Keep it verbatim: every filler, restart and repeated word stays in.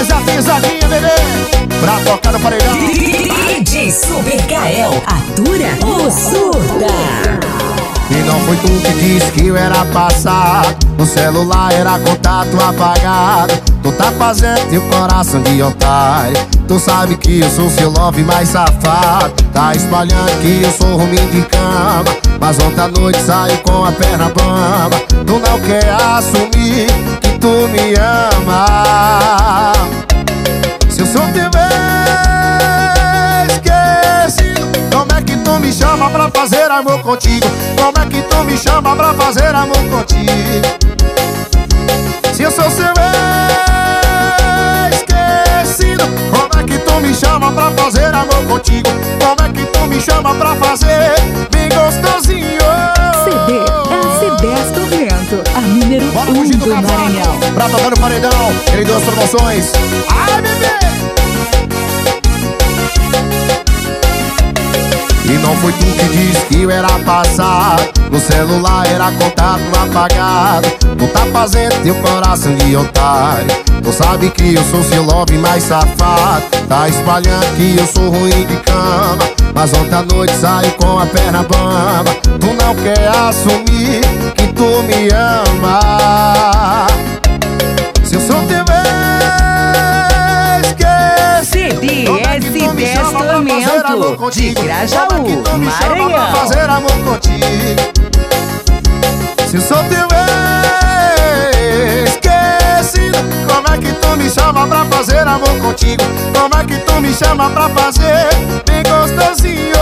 Mas a pisadinha, bebê, pra tocar no paredão. D J Super Kael, atura ou surta? E não foi tu que disse que eu era passado, no celular era contato apagado. Tu tá fazendo teu coração de otário. Tu sabe que eu sou seu love mais safado. Tá espalhando que eu sou ruim de cama, mas ontem à noite saiu com a perna bamba. Tu não quer assumir que tu me ama. Se eu sou teu esquecido, como é que tu me chama pra fazer amor contigo? Como é que tu me chama pra fazer amor contigo? Se eu sou seu esquecido, como é que tu me chama pra fazer amor contigo? Como é que tu me chama pra fazer bem gostosinho? C D S dez Tormento, a número um do, do Maranhão. Pra tocar no paredão, ele deu as promoções. Ai, bebê! E não foi tu que disse que eu era passado, no celular era contato apagado. Tu tá fazendo teu coração de otário. Tu sabe que eu sou seu love mais safado. Tá espalhando que eu sou ruim de cama, mas ontem à noite saiu com a perna bamba. Tu não quer assumir que tu me ama. Se eu sou teu C D S dez Tormento, de Grajaú, Maranhão. Fazer amor contigo. Se eu sou teu esquecido, como é que tu me chama pra fazer amor contigo? Como é que tu me chama pra fazer bem gostosinho?